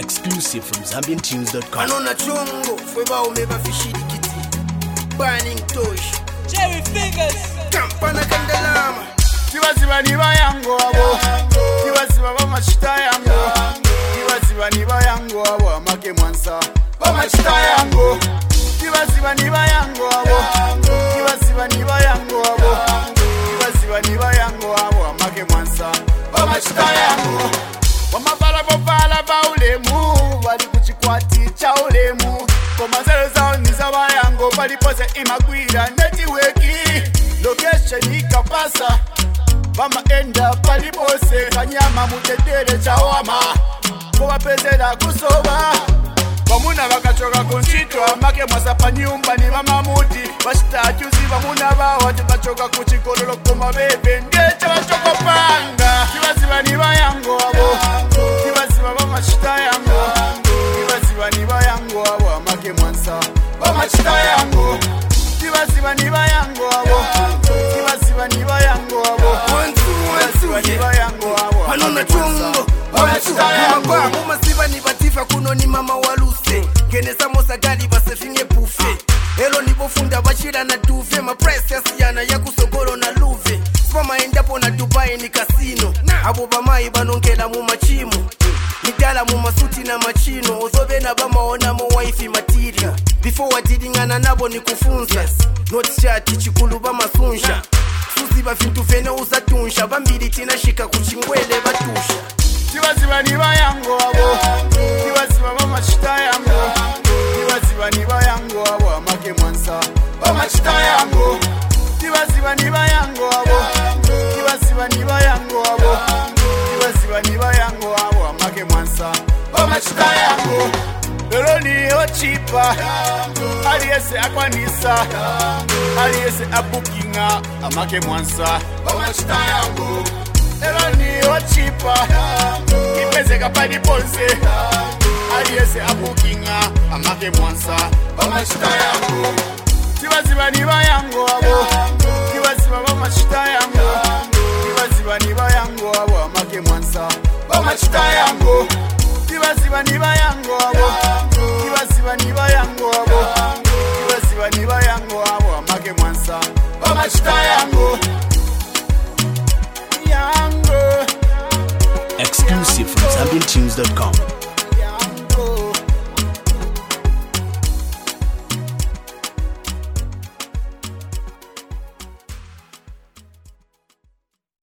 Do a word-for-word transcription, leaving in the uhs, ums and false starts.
Exclusive from Zambian Tunes dot com. Anona chongo fweba umeba fishidi kiti Burning Tosh Jerry Fingers Kampana Kandalama Tiwa ziba niba yango abo Tiwa ziba bama chita yango Tiwa ziba niba yango abo Amake mwansa bama chita yango Tiwa ziba niba yango abo Tiwa ziba niba yango abo Tiwa ziba niba yango abo Amake mwansa bama chita yango Wamabala bobala ba ulemu Wali kuchikwati cha ulemu Komazelo zao nizaba yango Bali pose imagwira netiweki Location ikapasa Bama enda pali pose Kanyama mutedele cha wama Kwa pezela kusoba Bamuna wakachoka kunchito Amake mwasapa nyumba ni mama muti Bashita juzi bamuna bawa Tibachoka kuchikololo kuma bebe Ndecha wachoko panga Tiba ziba niba yango abo Tiba ziba bama chita yango Tiba ziba niba yango abo Amake mwansa bama chita yango Tiba ziba niba yango abo Tiba ziba niba yango abo Tiba ziba niba yango abo Anona chongo Muma siba ni batifa kuno ni mama waluse Genesa mosa gali basefinge pufe Elo ni bofunda bachira na duve Ma precious yana ya kusogoro na luve Spama endapo na Dubai ni kasino Abo bamai banongela mu machimu Nidala mu masuti na machino Ozobe na bama ona mo wifi material Before watidingana nabo ni kufunza Not chat chikulu bama sunsha Suzi bafintu fene usatunsha Bambili tina shika kuchingwele batusha Tiba ziba niba yango abo Tiba ziba bama chita yango Tiba ziba niba yango abo Amake mwansa bama chita yango Tiba ziba niba yango abo Tiba ziba niba yango abo Tiba ziba niba yango abo Amake mwansa bama chita yango Lelo ni ochipa Aliese akwanisa Aliese abukinga Amake mwansa bama chita yango Lelo ni ochipa Kipeze kapadi ponse Aliese abukinga Amake mwansa bama chita yango Tiba ziba niba yango abo Tiba ziba bama chita yango Tiba ziba niba yango abo Amake mwansa bama chita yango Tiba ziba niba yango abo Tiba ziba niba yango abo Tiba ziba niba yango abo Amake mwansa bama chita yango Yango Exclusive from Zambian Tunes dot com.